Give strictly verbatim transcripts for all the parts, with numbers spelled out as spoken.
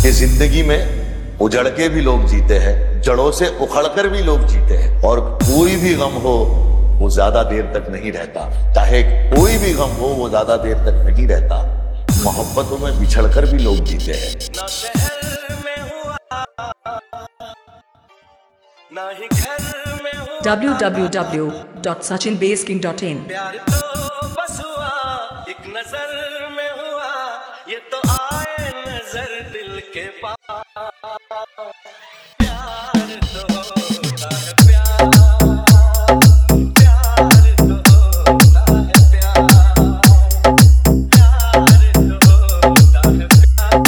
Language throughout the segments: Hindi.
कि जिंदगी में उजड़ के भी लोग जीते हैं, जड़ों से उखड़कर भी लोग जीते हैं, और कोई भी गम हो वो ज्यादा देर तक नहीं रहता। चाहे कोई भी गम हो वो ज्यादा देर तक नहीं रहता। मोहब्बतों में बिछड़कर भी लोग जीते हैं। ना शहर में हुआ ना ही घर में हुआ, W W W dot Sachin base king dot in. प्यार तो बस हुआ एक नजर में हुआ, ये तो आए नजर दिल के पास। प्यार तो होता है प्यार, प्यार तो होता है प्यार, प्यार तो होता है प्यार,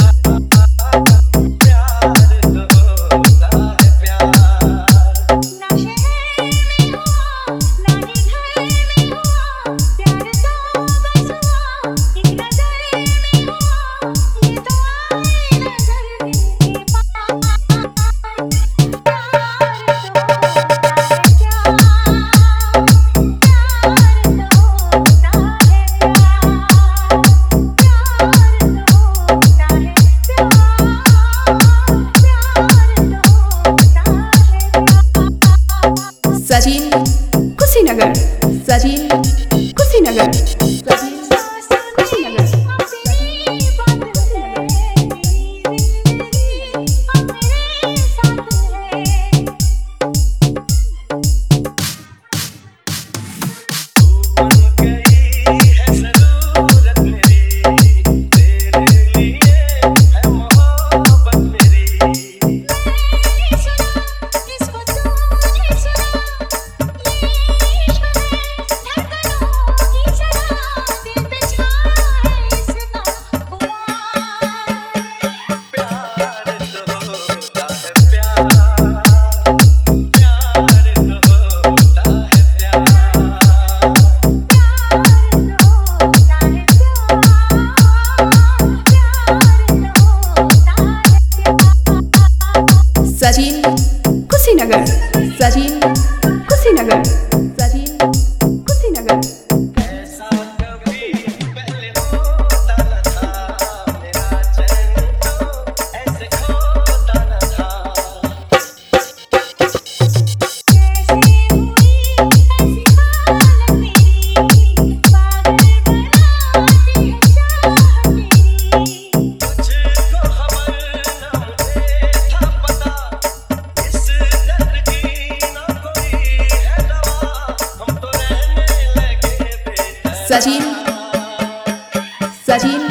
प्यार तो होता है प्यार। ना शहर में हुआ ना ही घर में हुआ, प्यार तो बस हुआ एक नजर में हुआ, ये तो आए नजर दिल के पास। सचिन कुशीनगर, सचिन कुशीनगर, सचिन कुशीनगर। सचिन कुशीनगर, सचिन कुशीनगर, सचिन कुशीनगर। ऐसा कभी पहले होता न था, मेरा चैन तो ऐसे खोता न था। कैसे हुई ऐसी हालत मेरी, पागल बनाती है चाहत मेरी। तुझको खबर न मुझे था पता, इस दर्द की न कोई है दवा, हम तो रहने लगे बेखैर। Sachin Sachin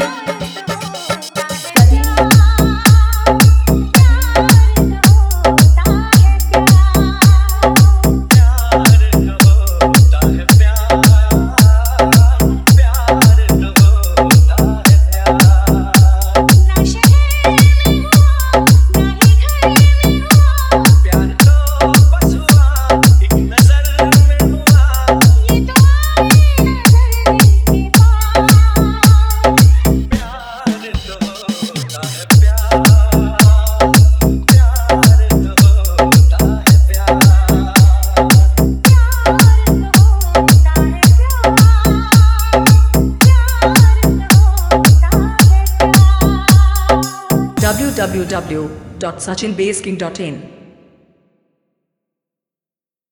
W W W dot Sachin base king dot इन।